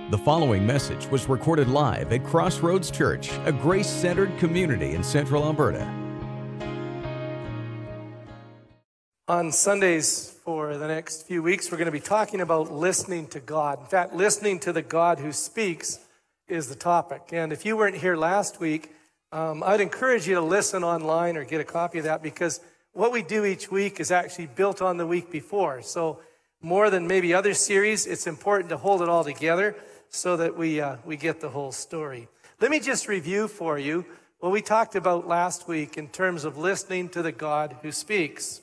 The following message was recorded live at Crossroads Church, a grace-centered community in Central Alberta. On Sundays for the next few weeks, we're going to be talking about listening to God. In fact, listening to the God who speaks is the topic. And if you weren't here last week, I'd encourage you to listen online or get a copy of that, because what we do each week is actually built on the week before. So more than maybe other series, it's important to hold it all together so that we get the whole story. Let me just review for you what we talked about last week in terms of listening to the God who speaks.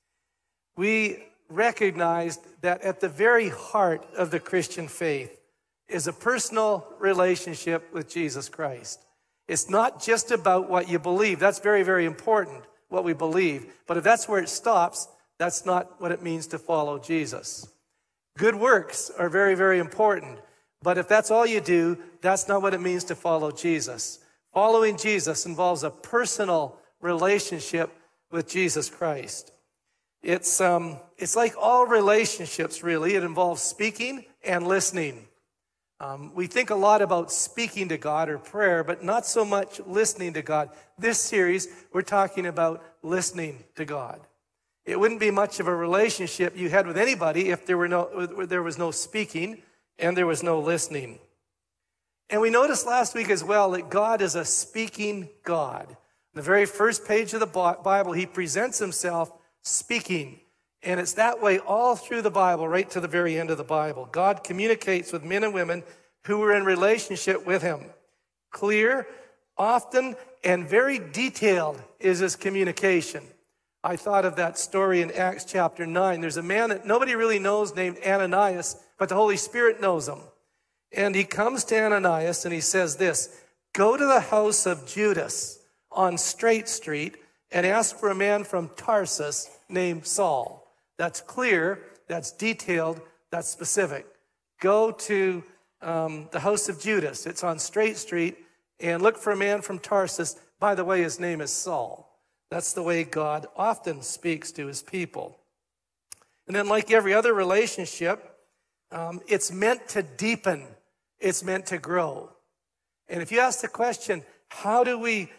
We recognized that at the very heart of the Christian faith is a personal relationship with Jesus Christ. It's not just about what you believe. That's very, very important, what we believe. But if that's where it stops, that's not what it means to follow Jesus. Good works are very, very important. But if that's all you do, that's not what it means to follow Jesus. Following Jesus involves a personal relationship with Jesus Christ. It's like all relationships, really. It involves speaking and listening. We think a lot about speaking to God or prayer, but not so much listening to God. This series, we're talking about listening to God. It wouldn't be much of a relationship you had with anybody if there was no speaking and there was no listening. And we noticed last week as well that God is a speaking God. On the very first page of the Bible, he presents himself speaking. And it's that way all through the Bible, right to the very end of the Bible. God communicates with men and women who are in relationship with him. Clear, often, and very detailed is his communication. I thought of that story in Acts chapter 9. There's a man that nobody really knows named Ananias, but the Holy Spirit knows him. And he comes to Ananias and he says this: "Go to the house of Judas on Straight Street and ask for a man from Tarsus named Saul." That's clear, that's detailed, that's specific. Go to the house of Judas. It's on Straight Street, and look for a man from Tarsus. By the way, his name is Saul. That's the way God often speaks to his people. And then, like every other relationship, it's meant to deepen. It's meant to grow. And if you ask the question, how do we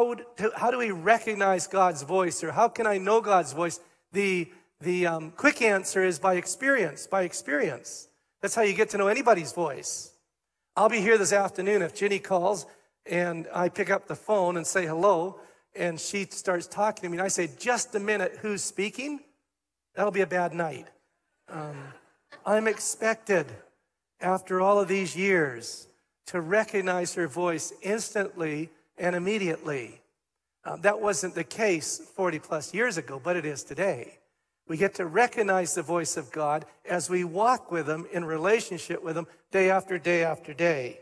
recognize God's voice, or how can I know God's voice? The quick answer is by experience. By experience. That's how you get to know anybody's voice. I'll be here this afternoon if Ginny calls and I pick up the phone and say hello, and she starts talking to me, and I say, "Just a minute, who's speaking?" That'll be a bad night. I'm expected, after all of these years, to recognize her voice instantly and immediately. That wasn't the case 40 plus years ago, but it is today. We get to recognize the voice of God as we walk with him in relationship with him day after day after day.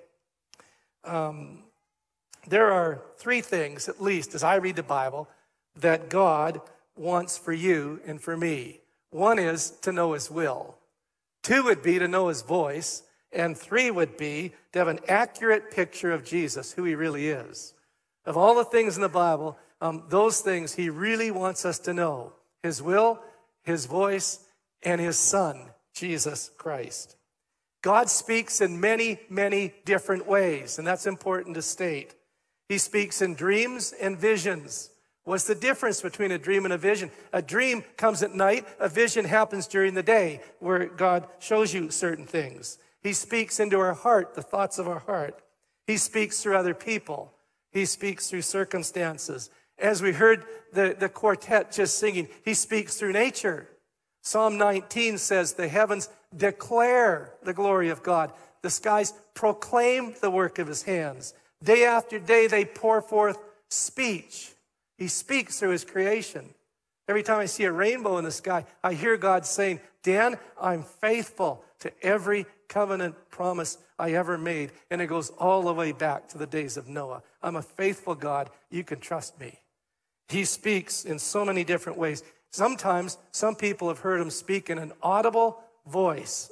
There are three things, at least, as I read the Bible, that God wants for you and for me. One is to know his will. Two would be to know his voice. And three would be to have an accurate picture of Jesus, who he really is. Of all the things in the Bible, those things he really wants us to know: his will, his voice, and his Son, Jesus Christ. God speaks in many, many different ways, and that's important to state. He speaks in dreams and visions. What's the difference between a dream and a vision? A dream comes at night. A vision happens during the day, where God shows you certain things. He speaks into our heart, the thoughts of our heart. He speaks through other people. He speaks through circumstances. As we heard the quartet just singing, he speaks through nature. Psalm 19 says, "The heavens declare the glory of God. The skies proclaim the work of his hands. Day after day they pour forth speech." He speaks through his creation. Every time I see a rainbow in the sky, I hear God saying, "Dan, I'm faithful to every covenant promise I ever made." And it goes all the way back to the days of Noah. I'm a faithful God. You can trust me. He speaks in so many different ways. Sometimes some people have heard him speak in an audible voice,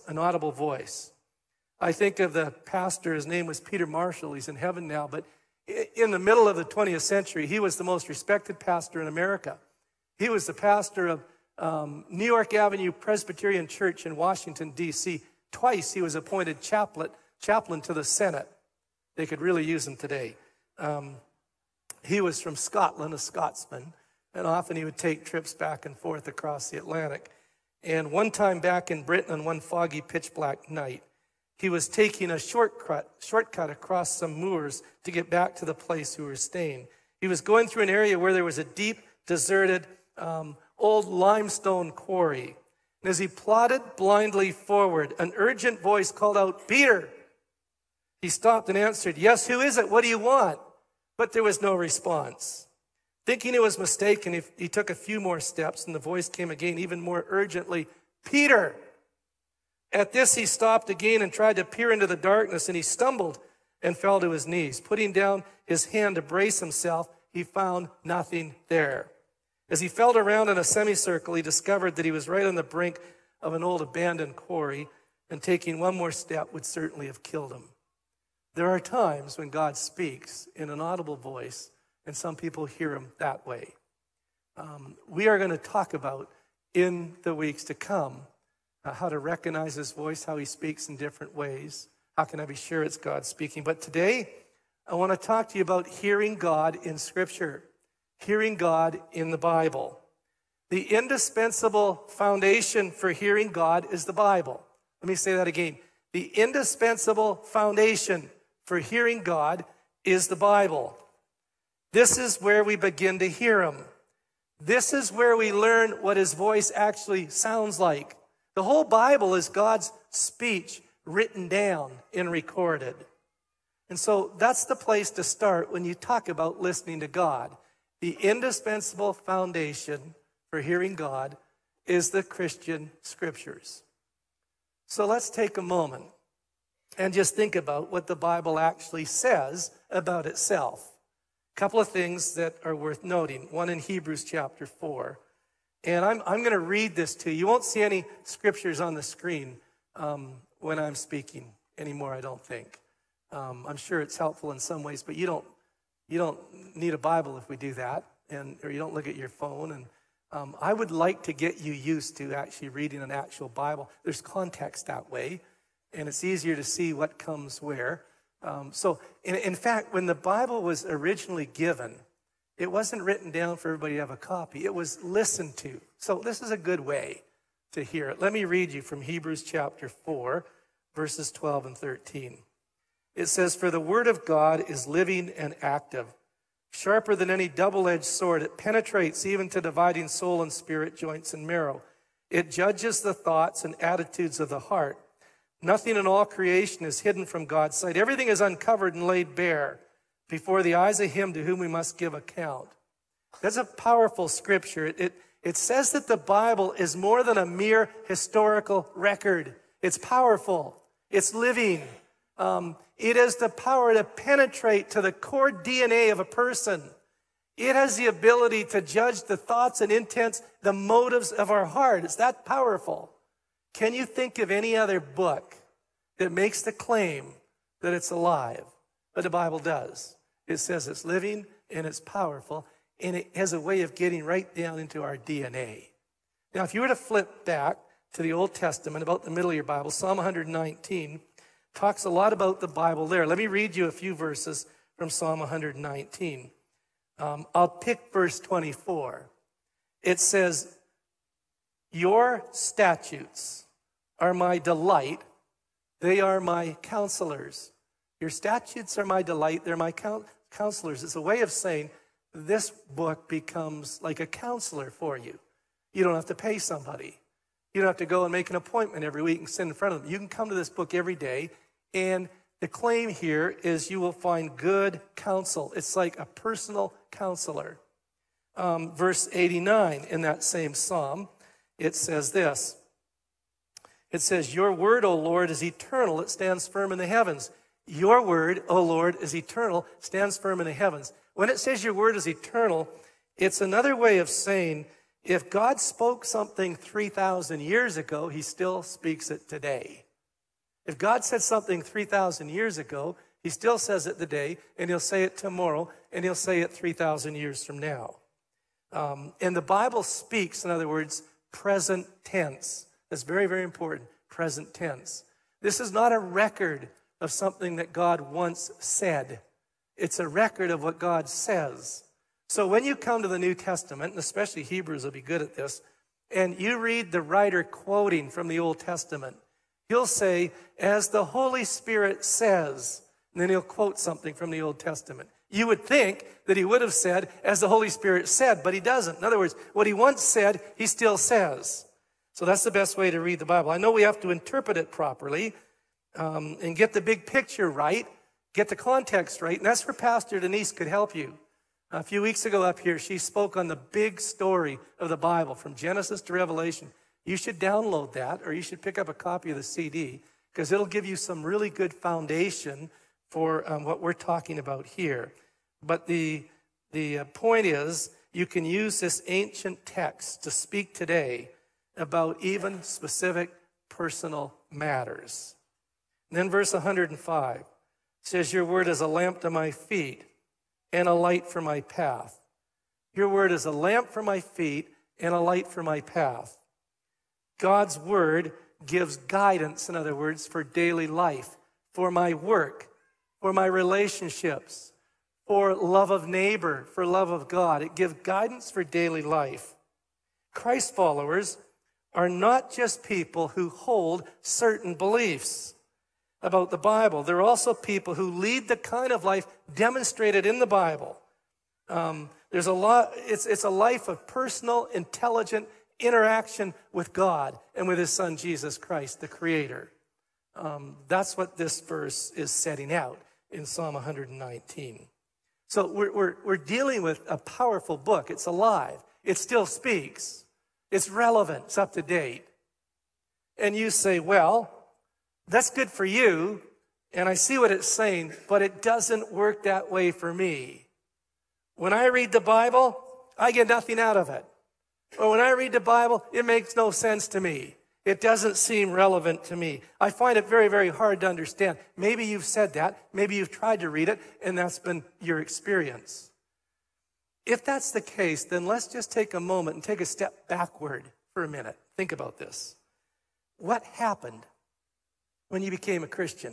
I think of the pastor, his name was Peter Marshall. He's in heaven now, but in the middle of the 20th century, he was the most respected pastor in America. He was the pastor of New York Avenue Presbyterian Church in Washington, D.C. Twice he was appointed chaplain chaplain to the Senate. They could really use him today. He was from Scotland, a Scotsman, and often he would take trips back and forth across the Atlantic. And one time back in Britain on one foggy, pitch-black night, he was taking a shortcut across some moors to get back to the place we were staying. He was going through an area where there was a deep, deserted, old limestone quarry. And as he plodded blindly forward, an urgent voice called out, "Peter!" He stopped and answered, "Yes, who is it? What do you want?" But there was no response. Thinking it was mistaken, he took a few more steps, and the voice came again, even more urgently, "Peter!" At this, he stopped again and tried to peer into the darkness, and he stumbled and fell to his knees. Putting down his hand to brace himself, he found nothing there. As he felt around in a semicircle, he discovered that he was right on the brink of an old abandoned quarry, and taking one more step would certainly have killed him. There are times when God speaks in an audible voice, and some people hear him that way. We are going to talk about in the weeks to come how to recognize his voice, how he speaks in different ways. How can I be sure it's God speaking? But today, I want to talk to you about hearing God in Scripture, hearing God in the Bible. The indispensable foundation for hearing God is the Bible. Let me say that again. The indispensable foundation for hearing God is the Bible. This is where we begin to hear him. This is where we learn what his voice actually sounds like. The whole Bible is God's speech written down and recorded. And so that's the place to start when you talk about listening to God. The indispensable foundation for hearing God is the Christian Scriptures. So let's take a moment and just think about what the Bible actually says about itself. A couple of things that are worth noting. One in Hebrews chapter 4. And I'm going to read this to you. You won't see any scriptures on the screen when I'm speaking anymore, I don't think. I'm sure it's helpful in some ways, but you don't need a Bible if we do that, or you don't look at your phone. And I would like to get you used to actually reading an actual Bible. There's context that way, and it's easier to see what comes where. So, in fact, when the Bible was originally given, it wasn't written down for everybody to have a copy. It was listened to. So this is a good way to hear it. Let me read you from Hebrews chapter 4, verses 12 and 13. It says, "For the word of God is living and active, sharper than any double-edged sword. It penetrates even to dividing soul and spirit, joints and marrow. It judges the thoughts and attitudes of the heart. Nothing in all creation is hidden from God's sight. Everything is uncovered and laid bare before the eyes of him to whom we must give account." That's a powerful scripture. It says that the Bible is more than a mere historical record. It's powerful. It's living. It has the power to penetrate to the core DNA of a person. It has the ability to judge the thoughts and intents, the motives of our heart. It's that powerful. Can you think of any other book that makes the claim that it's alive? But the Bible does. It says it's living and it's powerful, and it has a way of getting right down into our DNA. Now, if you were to flip back to the Old Testament, about the middle of your Bible, Psalm 119 talks a lot about the Bible there. Let me read you a few verses from Psalm 119. I'll pick verse 24. It says, "Your statutes are my delight. They are my counselors." Your statutes are my delight. They're my counselors. It's a way of saying this book becomes like a counselor for you. You don't have to pay somebody. You don't have to go and make an appointment every week and sit in front of them. You can come to this book every day, and the claim here is you will find good counsel. It's like a personal counselor. Verse 89 in that same psalm, it says this. It says, "Your word, O Lord, is eternal. It stands firm in the heavens." Your word, O Lord, is eternal, stands firm in the heavens. When it says your word is eternal, it's another way of saying if God spoke something 3,000 years ago, he still speaks it today. If God said something 3,000 years ago, he still says it today, and he'll say it tomorrow, and he'll say it 3,000 years from now. And the Bible speaks, in other words, present tense. That's very, very important, present tense. This is not a record of something that God once said. It's a record of what God says. So when you come to the New Testament, and especially Hebrews will be good at this, and you read the writer quoting from the Old Testament, he'll say, as the Holy Spirit says, and then he'll quote something from the Old Testament. You would think that he would have said, as the Holy Spirit said, but he doesn't. In other words, what he once said, he still says. So that's the best way to read the Bible. I know we have to interpret it properly and get the big picture right, get the context right, and that's where Pastor Denise could help you. A few weeks ago up here, she spoke on the big story of the Bible from Genesis to Revelation. You should download that, or you should pick up a copy of the CD, because it'll give you some really good foundation for what we're talking about here. But the point is, you can use this ancient text to speak today about even specific personal matters. And then verse 105 says, your word is a lamp to my feet and a light for my path. Your word is a lamp for my feet and a light for my path. God's word gives guidance, in other words, for daily life, for my work, for my relationships, for love of neighbor, for love of God. It gives guidance for daily life. Christ followers are not just people who hold certain beliefs about the Bible. They're also people who lead the kind of life demonstrated in the Bible. It's a life of personal, intelligent interaction with God and with his son, Jesus Christ, the Creator. That's what this verse is setting out in Psalm 119. So we're dealing with a powerful book. It's alive. It still speaks. It's relevant. It's up to date. And you say, well, that's good for you, and I see what it's saying, but it doesn't work that way for me. When I read the Bible, I get nothing out of it. Or when I read the Bible, it makes no sense to me. It doesn't seem relevant to me. I find it very, very hard to understand. Maybe you've said that. Maybe you've tried to read it, and that's been your experience. If that's the case, then let's just take a moment and take a step backward for a minute. Think about this. What happened when you became a Christian?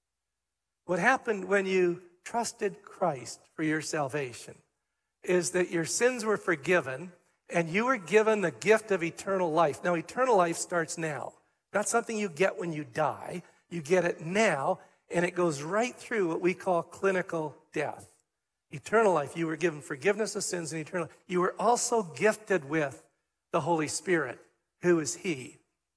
What happened when you trusted Christ for your salvation is that your sins were forgiven and you were given the gift of eternal life. Now, eternal life starts now. Not something you get when you die. You get it now, and it goes right through what we call clinical death. Eternal life, you were given forgiveness of sins and eternal life. You were also gifted with the Holy Spirit. Who is He?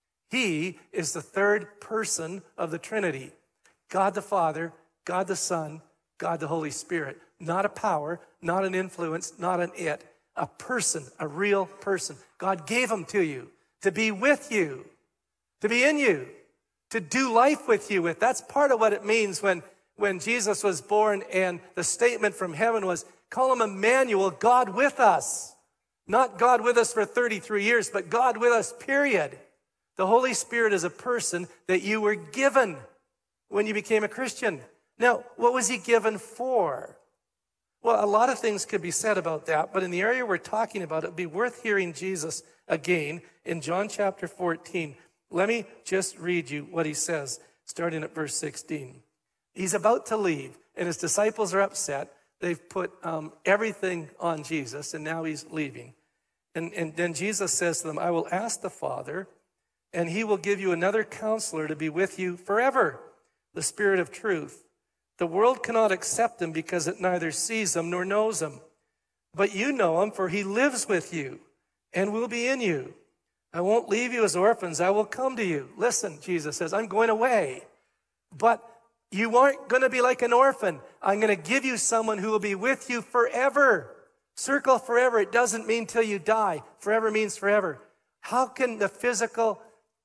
He is the third person of the Trinity. God the Father, God the Son, God the Holy Spirit. Not a power, not an influence, not an it. A person, a real person. God gave him to you to be with you, to be in you, to do life with you. That's part of what it means when Jesus was born and the statement from heaven was, call him Emmanuel, God with us. Not God with us for 33 years, but God with us, period. The Holy Spirit is a person that you were given when you became a Christian. Now, what was he given for? Well, a lot of things could be said about that, but in the area we're talking about, it'd be worth hearing Jesus again in John chapter 14. Let me just read you what he says, starting at verse 16. He's about to leave, and his disciples are upset. They've put everything on Jesus, and now he's leaving. And then Jesus says to them, I will ask the Father, and he will give you another counselor to be with you forever, the Spirit of truth. The world cannot accept him because it neither sees him nor knows him. But you know him, for he lives with you and will be in you. I won't leave you as orphans. I will come to you. Listen, Jesus says, I'm going away. But you aren't going to be like an orphan. I'm going to give you someone who will be with you forever. Circle forever. It doesn't mean till you die. Forever means forever. How can the physical,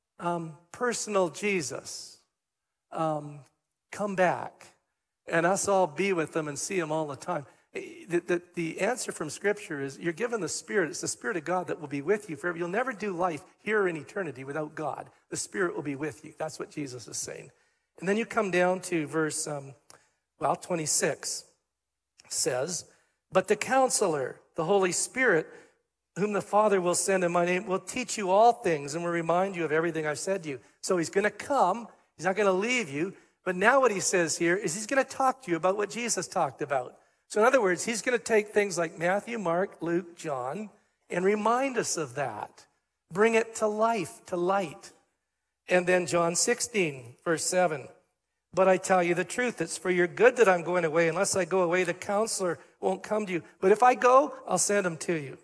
personal Jesus come back and us all be with them and see him all the time? The answer from Scripture is you're given the Spirit. It's the Spirit of God that will be with you forever. You'll never do life here in eternity without God. The Spirit will be with you. That's what Jesus is saying. And then you come down to verse 26. Says, but the Counselor, the Holy Spirit, whom the Father will send in my name, will teach you all things and will remind you of everything I've said to you. So he's going to come. He's not going to leave you, But now what he says here is he's going to talk to you about what Jesus talked about. So in other words, he's going to take things like Matthew, Mark, Luke, John, and remind us of that. Bring it to life, to light. And then John 16, verse 7. But I tell you the truth, it's for your good that I'm going away. Unless I go away, the counselor won't come to you. But if I go, I'll send him to you.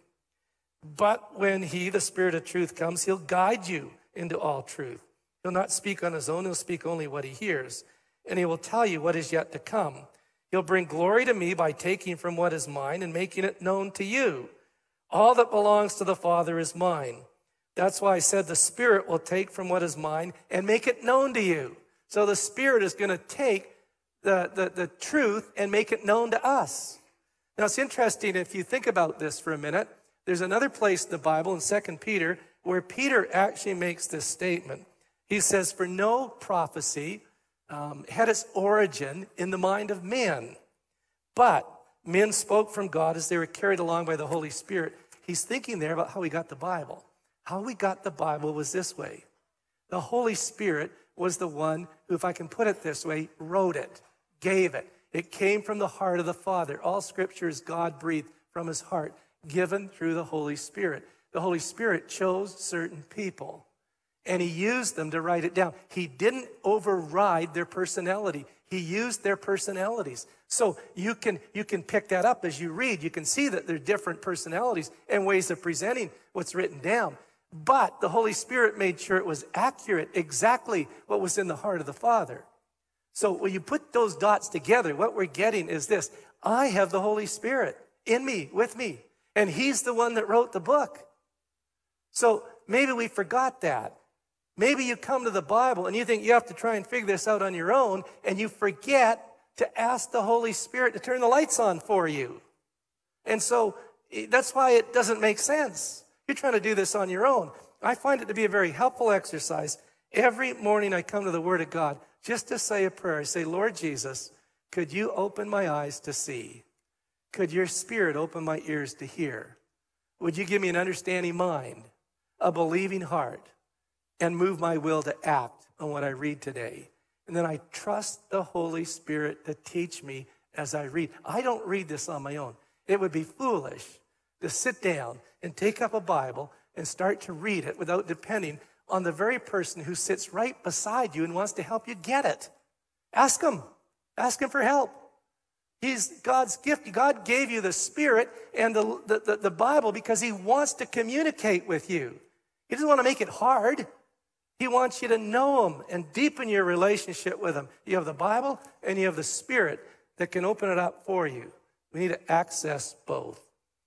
But when he, the Spirit of truth, comes, he'll guide you into all truth. He'll not speak on his own, he'll speak only what he hears. And he will tell you what is yet to come. He'll bring glory to me by taking from what is mine and making it known to you. All that belongs to the Father is mine. That's why I said the Spirit will take from what is mine and make it known to you. So the Spirit is going to take the truth and make it known to us. Now it's interesting if you think about this for a minute. There's another place in the Bible in 2 Peter where Peter actually makes this statement. He says, for no prophecy had its origin in the mind of men, but men spoke from God as they were carried along by the Holy Spirit. He's thinking there about how we got the Bible. How we got the Bible was this way. The Holy Spirit was the one who, if I can put it this way, wrote it, gave it. It came from the heart of the Father. All Scripture is God-breathed from his heart, given through the Holy Spirit. The Holy Spirit chose certain people, and he used them to write it down. He didn't override their personality. He used their personalities. So you can pick that up as you read. You can see that there are different personalities and ways of presenting what's written down. But the Holy Spirit made sure it was accurate, exactly what was in the heart of the Father. So when you put those dots together, what we're getting is this. I have the Holy Spirit in me, with me, and he's the one that wrote the book. So maybe we forgot that. Maybe you come to the Bible and you think you have to try and figure this out on your own, and you forget to ask the Holy Spirit to turn the lights on for you. And so that's why it doesn't make sense. You're trying to do this on your own. I find it to be a very helpful exercise. Every morning I come to the Word of God just to say a prayer. I say, Lord Jesus, could you open my eyes to see? Could your Spirit open my ears to hear? Would you give me an understanding mind, a believing heart, and move my will to act on what I read today? And then I trust the Holy Spirit to teach me as I read. I don't read this on my own. It would be foolish to sit down and take up a Bible and start to read it without depending on the very person who sits right beside you and wants to help you get it. Ask him. Ask him for help. He's God's gift. God gave you the Spirit and the Bible because he wants to communicate with you. He doesn't want to make it hard. He wants you to know him and deepen your relationship with him. You have the Bible and you have the Spirit that can open it up for you. We need to access both.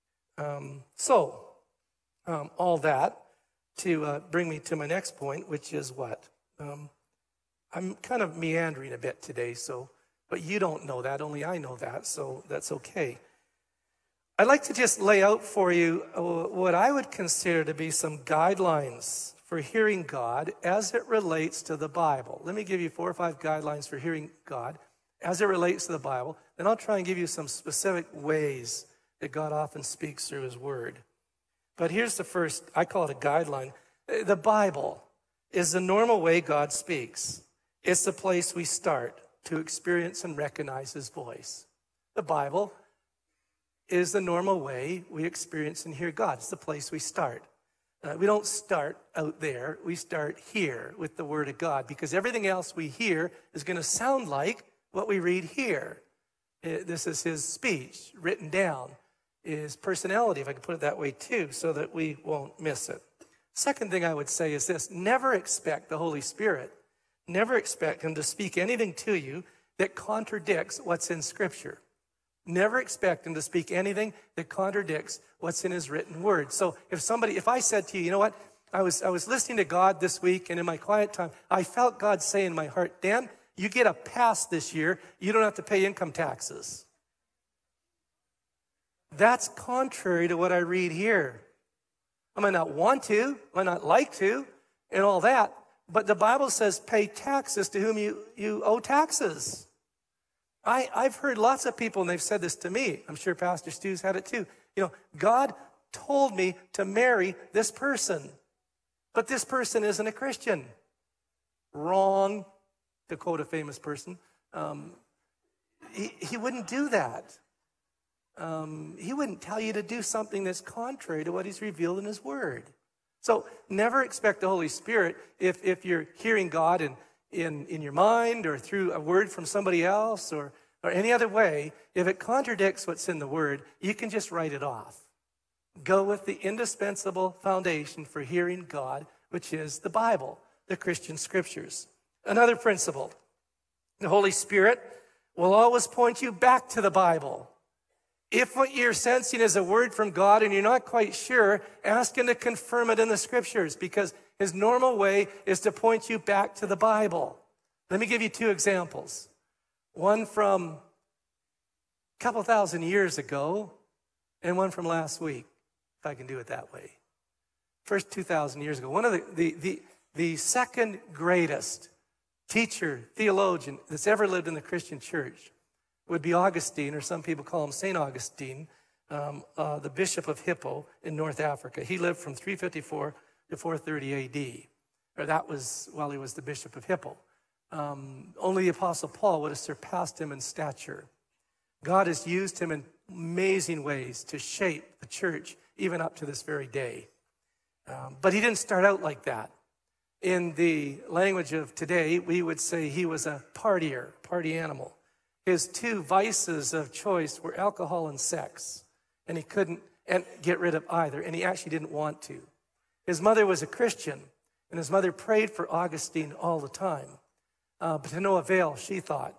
All that to bring me to my next point, which is what? I'm kind of meandering a bit today, but you don't know that, only I know that, so that's okay. I'd like to just lay out for you what I would consider to be some guidelines for hearing God as it relates to the Bible. Let me give you 4 or 5 guidelines for hearing God as it relates to the Bible. Then I'll try and give you some specific ways that God often speaks through his word. But here's the first, I call it a guideline. The Bible is the normal way God speaks. It's the place we start to experience and recognize his voice. The Bible is the normal way we experience and hear God. It's the place we start. We don't start out there. We start here with the Word of God, because everything else we hear is going to sound like what we read here. This is his speech written down, his personality, if I could put it that way too, so that we won't miss it. Second thing I would say is this: never expect the Holy Spirit, never expect him to speak anything to you that contradicts what's in Scripture. Never expect him to speak anything that contradicts what's in his written word. So if I said to you, you know what, I was listening to God this week, and in my quiet time, I felt God say in my heart, Dan, you get a pass this year. You don't have to pay income taxes. That's contrary to what I read here. I might not want to, I might not like to, and all that, but the Bible says pay taxes to whom you owe taxes. I've heard lots of people, and they've said this to me. I'm sure Pastor Stu's had it too. You know, God told me to marry this person, but this person isn't a Christian. Wrong. to quote a famous person. He wouldn't do that. He wouldn't tell you to do something that's contrary to what he's revealed in his word. So never expect the Holy Spirit, if you're hearing God in your mind or through a word from somebody else or any other way, if it contradicts what's in the word, you can just write it off. Go with the indispensable foundation for hearing God, which is the Bible, the Christian scriptures. Another principle, the Holy Spirit will always point you back to the Bible. If what you're sensing is a word from God and you're not quite sure, ask him to confirm it in the scriptures, because his normal way is to point you back to the Bible. Let me give you two examples. One from a couple thousand years ago and one from last week, if I can do it that way. First 2,000 years ago. One of the second greatest teacher, theologian that's ever lived in the Christian church would be Augustine, or some people call him St. Augustine, the Bishop of Hippo in North Africa. He lived from 354 to 430 A.D., or that was while he was the Bishop of Hippo. Only the Apostle Paul would have surpassed him in stature. God has used him in amazing ways to shape the church, even up to this very day. But he didn't start out like that. In the language of today, we would say he was a partier, party animal. His two vices of choice were alcohol and sex, and he couldn't get rid of either, and he actually didn't want to. His mother was a Christian, and his mother prayed for Augustine all the time, but to no avail, she thought.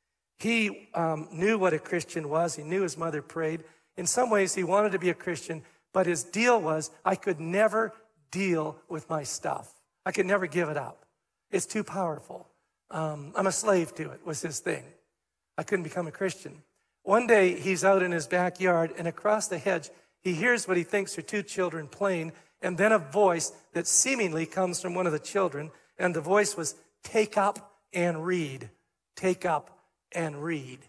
He knew what a Christian was. He knew his mother prayed. In some ways, he wanted to be a Christian, but his deal was, I could never deal with my stuff. I could never give it up. It's too powerful. I'm a slave to it, was his thing. I couldn't become a Christian. One day, he's out in his backyard, and across the hedge, he hears what he thinks are two children playing, and then a voice that seemingly comes from one of the children, and the voice was, take up and read. Take up and read.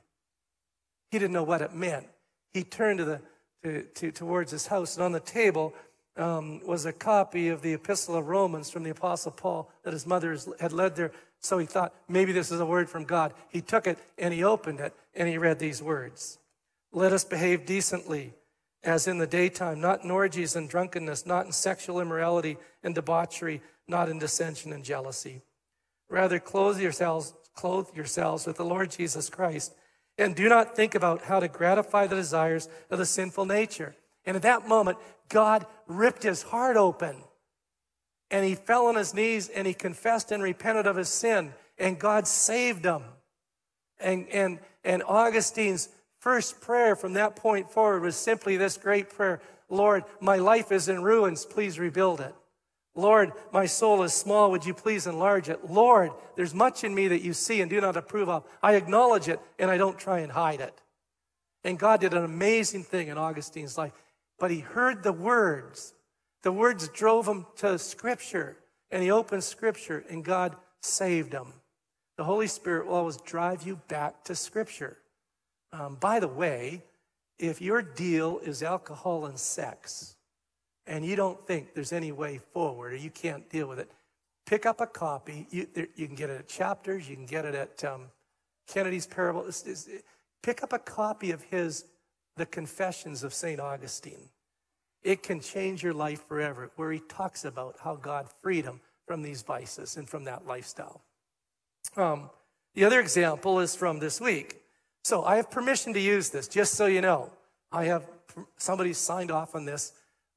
He didn't know what it meant. He turned towards his house, and on the table was a copy of the Epistle of Romans from the Apostle Paul that his mother had led there. So he thought, maybe this is a word from God. He took it and he opened it and he read these words. Let us behave decently as in the daytime, not in orgies and drunkenness, not in sexual immorality and debauchery, not in dissension and jealousy. Rather, clothe yourselves with the Lord Jesus Christ, and do not think about how to gratify the desires of the sinful nature. And at that moment, God ripped his heart open. And he fell on his knees and he confessed and repented of his sin. And God saved him. And Augustine's first prayer from that point forward was simply this great prayer. Lord, my life is in ruins. Please rebuild it. Lord, my soul is small. Would you please enlarge it? Lord, there's much in me that you see and do not approve of. I acknowledge it and I don't try and hide it. And God did an amazing thing in Augustine's life. But he heard the words. The words drove him to Scripture, and he opened Scripture, and God saved him. The Holy Spirit will always drive you back to Scripture. By the way, if your deal is alcohol and sex, and you don't think there's any way forward, or you can't deal with it, pick up a copy. You can get it at Chapters. You can get it at Kennedy's Parable. Pick up a copy of The Confessions of St. Augustine. It can change your life forever, where he talks about how God freed him from these vices and from that lifestyle. The other example is from this week. So I have permission to use this, just so you know. Somebody signed off on this.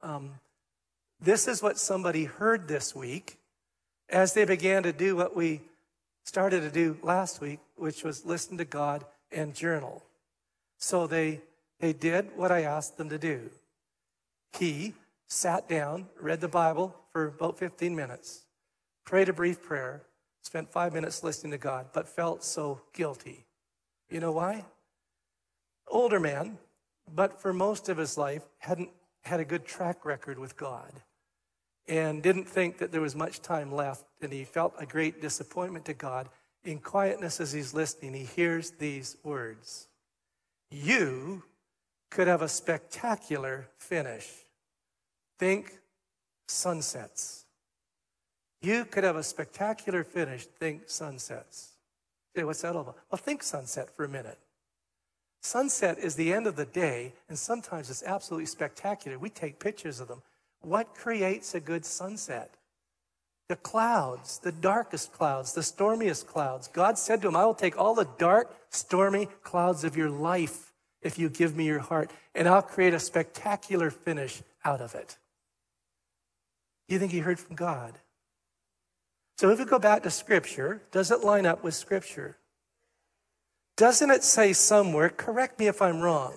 This is what somebody heard this week as they began to do what we started to do last week, which was listen to God and journal. So they did what I asked them to do. He sat down, read the Bible for about 15 minutes, prayed a brief prayer, spent 5 minutes listening to God, but felt so guilty. You know why? Older man, but for most of his life, hadn't had a good track record with God and didn't think that there was much time left, and he felt a great disappointment to God. In quietness as he's listening, he hears these words. You could have a spectacular finish. Think sunsets. You could have a spectacular finish. Think sunsets. Say, what's that all about? Well, think sunset for a minute. Sunset is the end of the day, and sometimes it's absolutely spectacular. We take pictures of them. What creates a good sunset? The clouds, the darkest clouds, the stormiest clouds. God said to him, I will take all the dark, stormy clouds of your life if you give me your heart, and I'll create a spectacular finish out of it. You think he heard from God? So if we go back to Scripture, does it line up with Scripture? Doesn't it say somewhere, correct me if I'm wrong,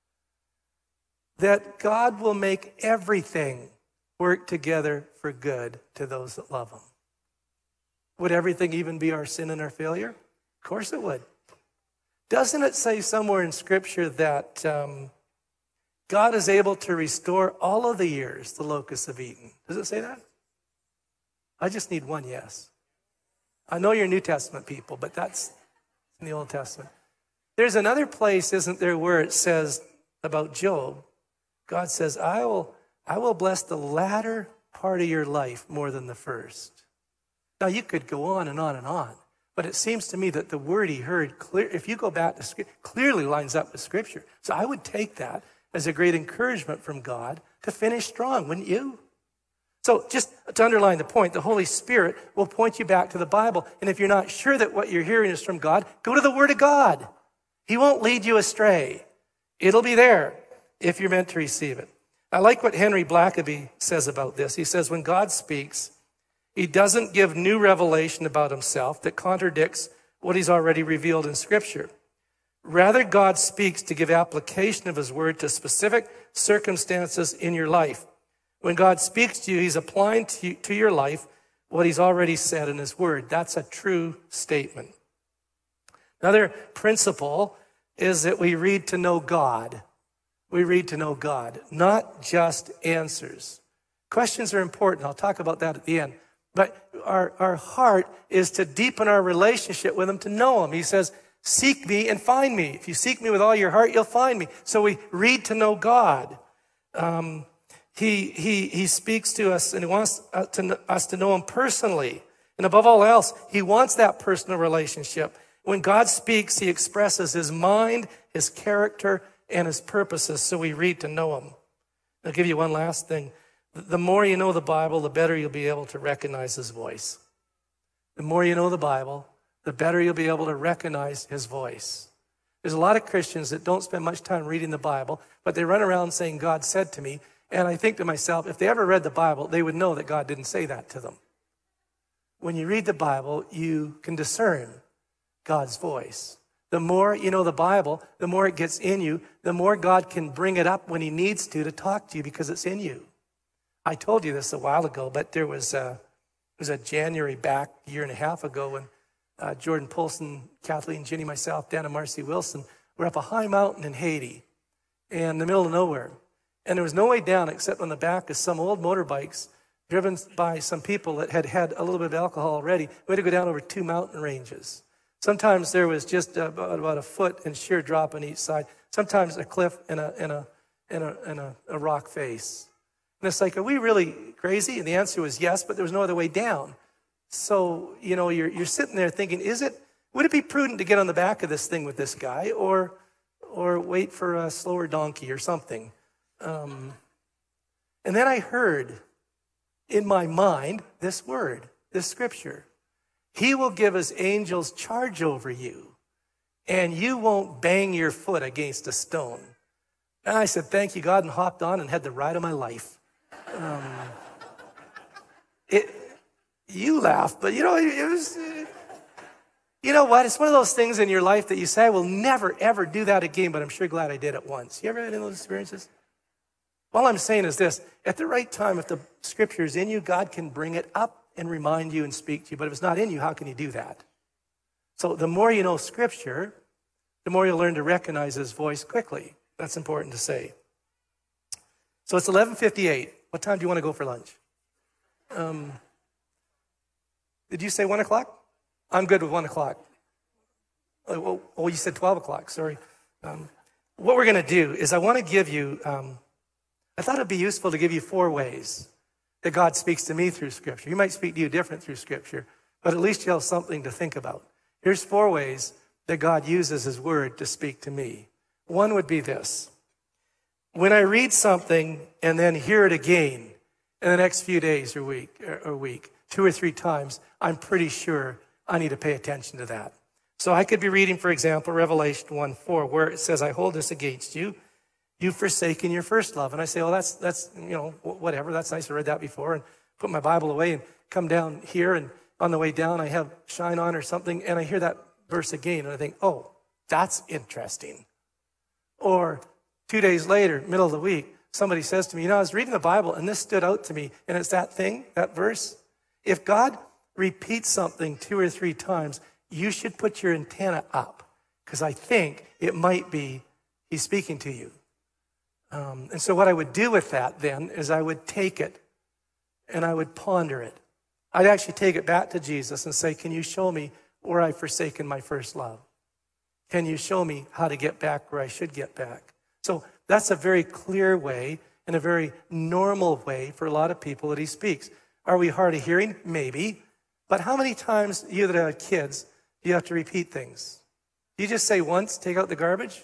that God will make everything work together for good to those that love him? Would everything even be our sin and our failure? Of course it would. Doesn't it say somewhere in Scripture that God is able to restore all of the years the locusts have eaten? Does it say that? I just need one yes. I know you're New Testament people, but that's in the Old Testament. There's another place, isn't there, where it says about Job, God says, I will bless the latter part of your life more than the first. Now, you could go on and on and on, but it seems to me that the word he heard, if you go back to Scripture, clearly lines up with Scripture. So I would take that as a great encouragement from God to finish strong, wouldn't you? So just to underline the point, the Holy Spirit will point you back to the Bible. And if you're not sure that what you're hearing is from God, go to the Word of God. He won't lead you astray. It'll be there if you're meant to receive it. I like what Henry Blackaby says about this. He says, when God speaks, he doesn't give new revelation about himself that contradicts what he's already revealed in Scripture. Rather, God speaks to give application of his word to specific circumstances in your life. When God speaks to you, he's applying to your life what he's already said in his word. That's a true statement. Another principle is that we read to know God. We read to know God, not just answers. Questions are important. I'll talk about that at the end. But our heart is to deepen our relationship with him, to know him. He says, seek me and find me. If you seek me with all your heart, you'll find me. So we read to know God. He speaks to us and he wants us to know him personally. And above all else, he wants that personal relationship. When God speaks, he expresses his mind, his character, and his purposes. So we read to know him. I'll give you one last thing. The more you know the Bible, the better you'll be able to recognize his voice. The more you know the Bible, the better you'll be able to recognize his voice. There's a lot of Christians that don't spend much time reading the Bible, but they run around saying, God said to me. And I think to myself, if they ever read the Bible, they would know that God didn't say that to them. When you read the Bible, you can discern God's voice. The more you know the Bible, the more it gets in you, the more God can bring it up when he needs to talk to you because it's in you. I told you this a while ago, but there was a January back a year and a half ago when Jordan Poulsen, Kathleen, Ginny, myself, Dan and Marcy Wilson were up a high mountain in Haiti in the middle of nowhere. And there was no way down except on the back of some old motorbikes driven by some people that had had a little bit of alcohol already. We had to go down over 2 mountain ranges. Sometimes there was just about a foot and sheer drop on each side. Sometimes a cliff and a rock face. And it's like, are we really crazy? And the answer was yes, but there was no other way down. So, you're sitting there thinking, would it be prudent to get on the back of this thing with this guy or wait for a slower donkey or something? And then I heard in my mind this word, this scripture. He will give his angels charge over you, and you won't bang your foot against a stone. And I said, thank you, God, and hopped on and had the ride of my life. You laugh, but it was... You know what? It's one of those things in your life that you say, I will never, ever do that again, but I'm sure glad I did it once. You ever had any of those experiences? All I'm saying is this. At the right time, if the scripture is in you, God can bring it up and remind you and speak to you. But if it's not in you, how can he do that? So the more you know scripture, the more you'll learn to recognize his voice quickly. That's important to say. So it's 11:58. What time do you want to go for lunch? Did you say 1 o'clock? I'm good with 1 o'clock. Oh, you said 12 o'clock. Sorry. What we're going to do is I want to give you, I thought it'd be useful to give you 4 ways that God speaks to me through Scripture. He might speak to you different through Scripture, but at least you'll have something to think about. Here's 4 ways that God uses his word to speak to me. One would be this. When I read something and then hear it again in the next few days or week, 2 or 3 times, I'm pretty sure I need to pay attention to that. So I could be reading, for example, Revelation 1:4, where it says, I hold this against you. You've forsaken your first love. And I say, well, that's whatever. That's nice. I read that before, and put my Bible away and come down here. And on the way down, I have Shine On or something. And I hear that verse again. And I think, oh, that's interesting. Or 2 days later, middle of the week, somebody says to me, I was reading the Bible and this stood out to me. And it's that thing, that verse. If God repeats something 2 or 3 times, you should put your antenna up, because I think it might be he's speaking to you. And so what I would do with that then is I would take it and I would ponder it. I'd actually take it back to Jesus and say, can you show me where I've forsaken my first love? Can you show me how to get back where I should get back? So that's a very clear way and a very normal way for a lot of people that he speaks. Are we hard of hearing? Maybe. But how many times, you that have kids, do you have to repeat things? Do you just say once, take out the garbage?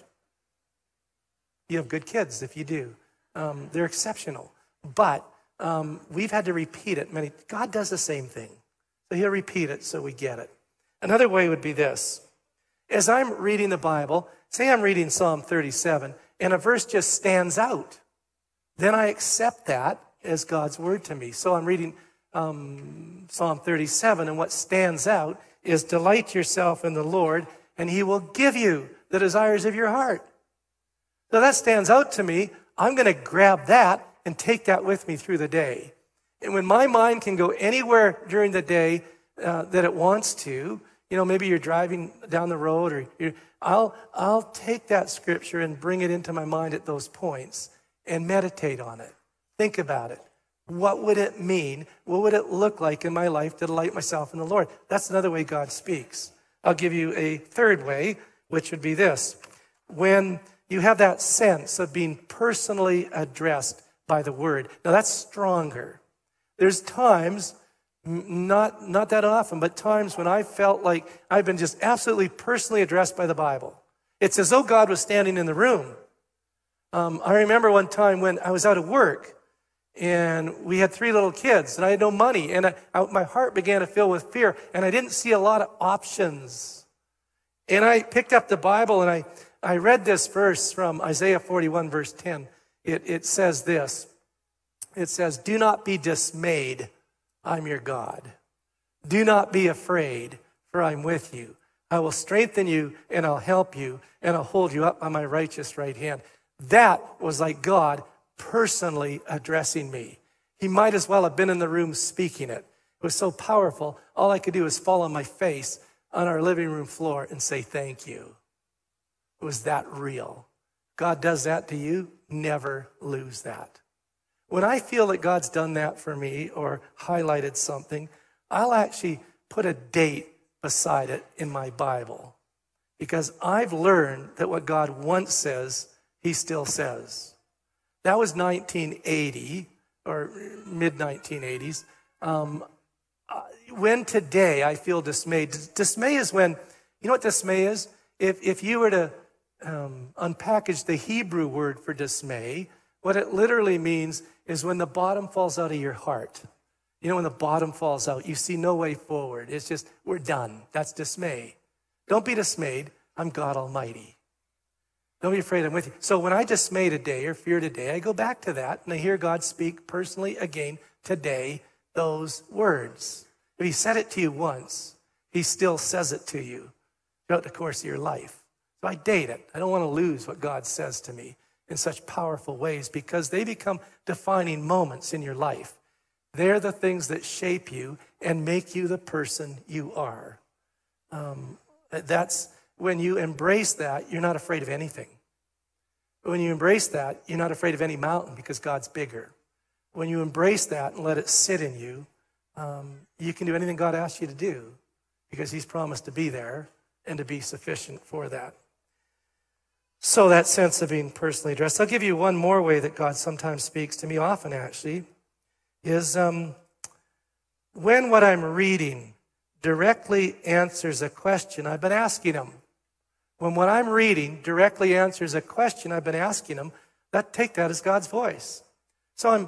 You have good kids if you do. They're exceptional. But we've had to repeat it many. God does the same thing. So he'll repeat it so we get it. Another way would be this. As I'm reading the Bible, say I'm reading Psalm 37, and a verse just stands out. Then I accept that as God's word to me. So I'm reading Psalm 37, and what stands out is delight yourself in the Lord, and he will give you the desires of your heart. So that stands out to me. I'm going to grab that and take that with me through the day. And when my mind can go anywhere during the day that it wants to, maybe you're driving down the road, or I'll take that scripture and bring it into my mind at those points and meditate on it. Think about it. What would it mean? What would it look like in my life to delight myself in the Lord? That's another way God speaks. I'll give you a third way, which would be this. When you have that sense of being personally addressed by the word. Now that's stronger. There's times, not that often, but times when I felt like I've been just absolutely personally addressed by the Bible. It's as though God was standing in the room. I remember one time when I was out of work, and we had 3 little kids, and I had no money, and my heart began to fill with fear, and I didn't see a lot of options. And I picked up the Bible, and I read this verse from Isaiah 41, verse 10. It says this. It says, do not be dismayed, I'm your God. Do not be afraid, for I'm with you. I will strengthen you, and I'll help you, and I'll hold you up by my righteous right hand. That was like God personally addressing me. He might as well have been in the room speaking it. It was so powerful. All I could do was fall on my face on our living room floor and say thank you. It was that real. God does that to you. Never lose that. When I feel that God's done that for me or highlighted something, I'll actually put a date beside it in my Bible, because I've learned that what God once says, he still says. That was 1980 or mid-1980s. When today I feel dismayed. Dismay is when, you know what dismay is? If you were to unpackage the Hebrew word for dismay, what it literally means is when the bottom falls out of your heart. You know, when the bottom falls out, you see no way forward. It's just, we're done. That's dismay. Don't be dismayed. I'm God Almighty. Don't be afraid, I'm with you. So when I dismay today or fear today, I go back to that and I hear God speak personally again today, those words. If he said it to you once, he still says it to you throughout the course of your life. So I date it. I don't want to lose what God says to me in such powerful ways, because they become defining moments in your life. They're the things that shape you and make you the person you are. That's when you embrace that, you're not afraid of anything. When you embrace that, you're not afraid of any mountain, because God's bigger. When you embrace that and let it sit in you, you can do anything God asks you to do, because he's promised to be there and to be sufficient for that. So that sense of being personally addressed. I'll give you one more way that God sometimes speaks to me, often actually, is when what I'm reading directly answers a question I've been asking him. When what I'm reading directly answers a question I've been asking him, take that as God's voice. So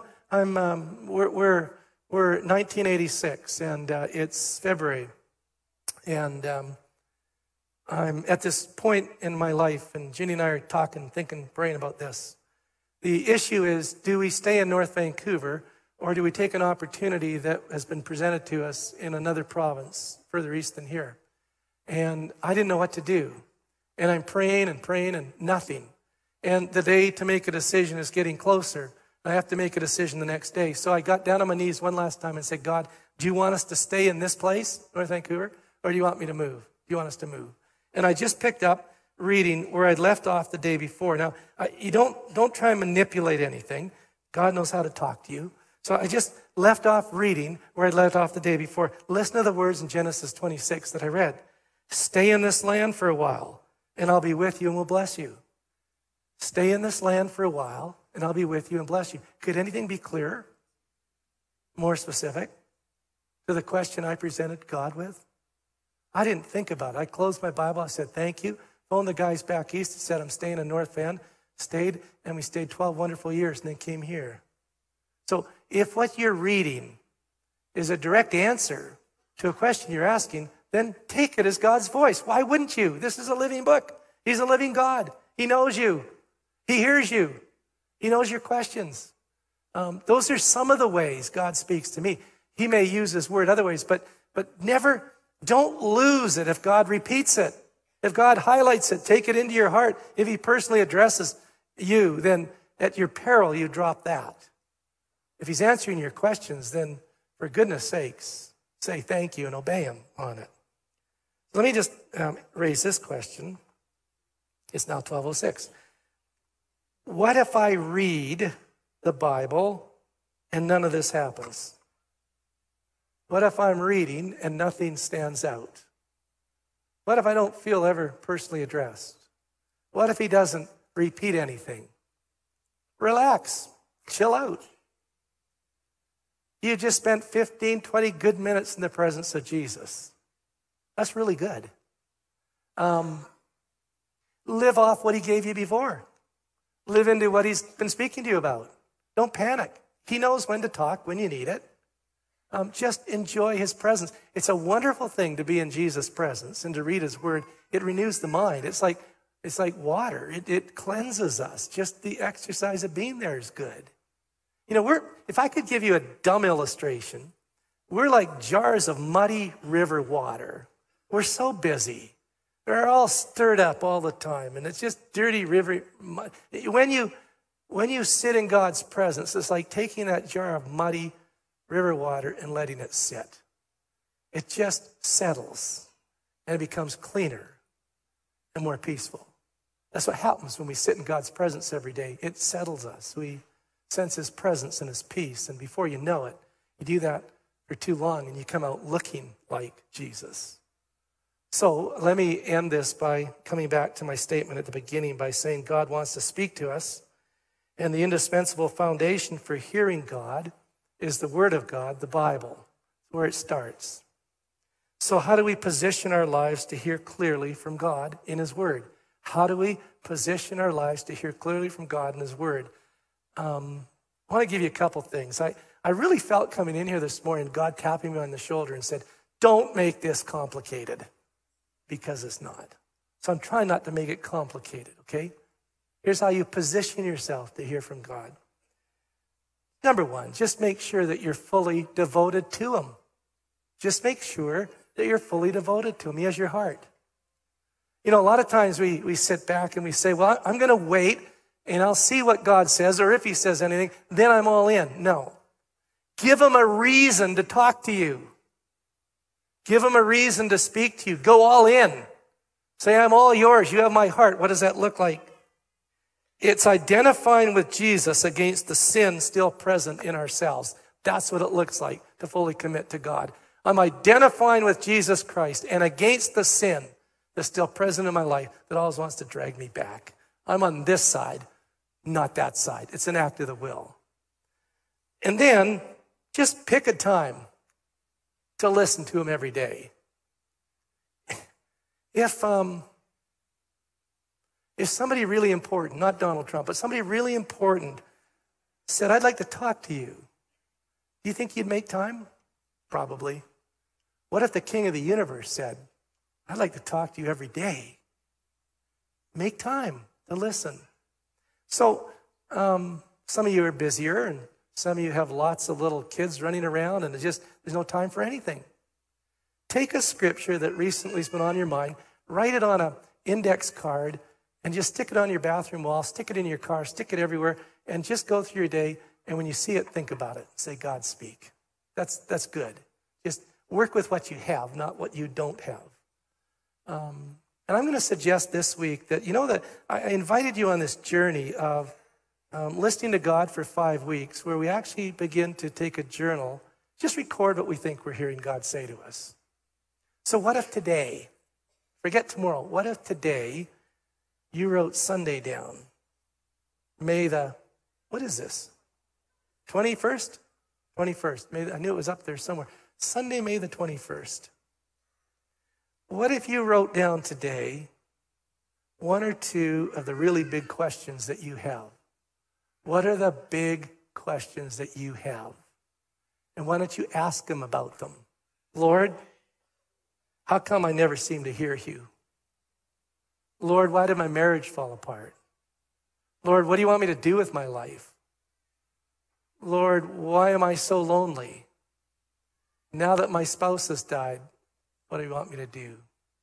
we're 1986, and it's February, and I'm at this point in my life, and Ginny and I are talking, thinking, praying about this. The issue is, do we stay in North Vancouver, or do we take an opportunity that has been presented to us in another province further east than here? And I didn't know what to do. And I'm praying and nothing. And the day to make a decision is getting closer. I have to make a decision the next day. So I got down on my knees one last time and said, God, do you want us to stay in this place, North Vancouver, or do you want me to move? Do you want us to move? And I just picked up reading where I'd left off the day before. Now, you don't try and manipulate anything. God knows how to talk to you. So I just left off reading where I'd left off the day before. Listen to the words in Genesis 26 that I read. Stay in this land for a while, and I'll be with you and will bless you. Stay in this land for a while, and I'll be with you and bless you. Could anything be clearer, more specific to the question I presented God with? I didn't think about it. I closed my Bible. I said, thank you. Phoned the guys back east and said, I'm staying in North Van. Stayed, and we stayed 12 wonderful years and then came here. So if what you're reading is a direct answer to a question you're asking, then take it as God's voice. Why wouldn't you? This is a living book. He's a living God. He knows you. He hears you. He knows your questions. Those are some of the ways God speaks to me. He may use his word other ways, but never, don't lose it if God repeats it. If God highlights it, take it into your heart. If he personally addresses you, then at your peril, you drop that. If he's answering your questions, then for goodness sakes, say thank you and obey him on it. Let me just raise this question. It's now 12:06. What if I read the Bible and none of this happens? What if I'm reading and nothing stands out? What if I don't feel ever personally addressed? What if he doesn't repeat anything? Relax. Chill out. You just spent 15, 20 good minutes in the presence of Jesus. That's really good. Live off what he gave you before. Live into what he's been speaking to you about. Don't panic. He knows when to talk, when you need it. Just enjoy his presence. It's a wonderful thing to be in Jesus' presence and to read his word. It renews the mind. It's like water. It cleanses us. Just the exercise of being there is good. You know, if I could give you a dumb illustration, we're like jars of muddy river water. We're so busy. They're all stirred up all the time, and it's just dirty river. When you sit in God's presence, it's like taking that jar of muddy river water and letting it sit. It just settles, and it becomes cleaner and more peaceful. That's what happens when we sit in God's presence every day. It settles us. We sense his presence and his peace, and before you know it, you do that for too long, and you come out looking like Jesus. So let me end this by coming back to my statement at the beginning by saying God wants to speak to us, and the indispensable foundation for hearing God is the Word of God, the Bible, where it starts. So how do we position our lives to hear clearly from God in his Word? How do we position our lives to hear clearly from God in his Word? I want to give you a couple things. I really felt coming in here this morning, God tapping me on the shoulder and said, don't make this complicated, because it's not. So I'm trying not to make it complicated, okay? Here's how you position yourself to hear from God. Number one, just make sure that you're fully devoted to him. Just make sure that you're fully devoted to him. He has your heart. You know, a lot of times we sit back and we say, well, I'm going to wait and I'll see what God says, or if he says anything, then I'm all in. No. Give him a reason to talk to you. Give him a reason to speak to you. Go all in. Say, I'm all yours. You have my heart. What does that look like? It's identifying with Jesus against the sin still present in ourselves. That's what it looks like to fully commit to God. I'm identifying with Jesus Christ and against the sin that's still present in my life that always wants to drag me back. I'm on this side, not that side. It's an act of the will. And then just pick a time to listen to him every day. If somebody really important, not Donald Trump, but somebody really important said, I'd like to talk to you, do you think you'd make time? Probably. What if the King of the universe said, I'd like to talk to you every day? Make time to listen. So some of you are busier, and some of you have lots of little kids running around, and there's no time for anything. Take a scripture that recently has been on your mind, write it on an index card, and just stick it on your bathroom wall, stick it in your car, stick it everywhere, and just go through your day, and when you see it, think about it. Say, God, speak. That's good. Just work with what you have, not what you don't have. And I'm going to suggest this week that, that I invited you on this journey of listening to God for 5 weeks, where we actually begin to take a journal, just record what we think we're hearing God say to us. So what if today, forget tomorrow, what if today you wrote Sunday down? What is this? 21st? 21st. I knew it was up there somewhere. Sunday, May the 21st. What if you wrote down today 1 or 2 of the really big questions that you have? What are the big questions that you have? And why don't you ask him about them? Lord, how come I never seem to hear you? Lord, why did my marriage fall apart? Lord, what do you want me to do with my life? Lord, why am I so lonely? Now that my spouse has died, what do you want me to do?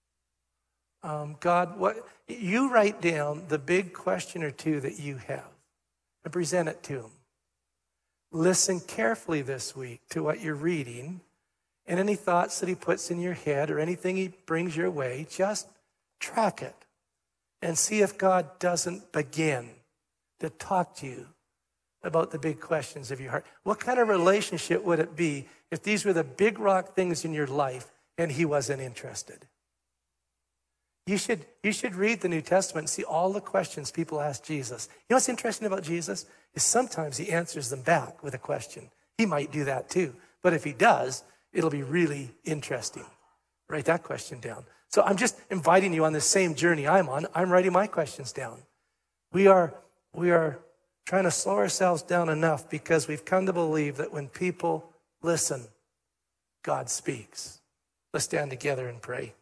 God, you write down the big question or 2 that you have and present it to him. Listen carefully this week to what you're reading, and any thoughts that he puts in your head or anything he brings your way, just track it and see if God doesn't begin to talk to you about the big questions of your heart. What kind of relationship would it be if these were the big rock things in your life and he wasn't interested? You should read the New Testament and see all the questions people ask Jesus. You know what's interesting about Jesus? Is sometimes he answers them back with a question. He might do that too. But if he does, it'll be really interesting. Write that question down. So I'm just inviting you on the same journey I'm on. I'm writing my questions down. We are trying to slow ourselves down enough because we've come to believe that when people listen, God speaks. Let's stand together and pray.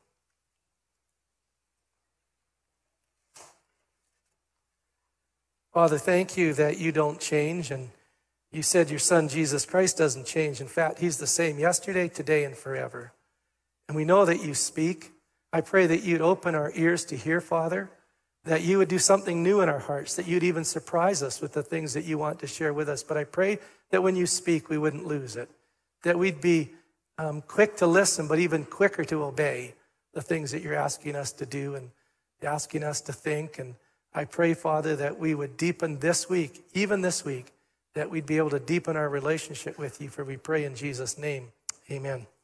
Father, thank you that you don't change, and you said your son Jesus Christ doesn't change. In fact, he's the same yesterday, today, and forever. And we know that you speak. I pray that you'd open our ears to hear, Father, that you would do something new in our hearts, that you'd even surprise us with the things that you want to share with us. But I pray that when you speak, we wouldn't lose it, that we'd be quick to listen, but even quicker to obey the things that you're asking us to do and asking us to think. And I pray, Father, that we would deepen this week, even this week, that we'd be able to deepen our relationship with you, for we pray in Jesus' name. Amen.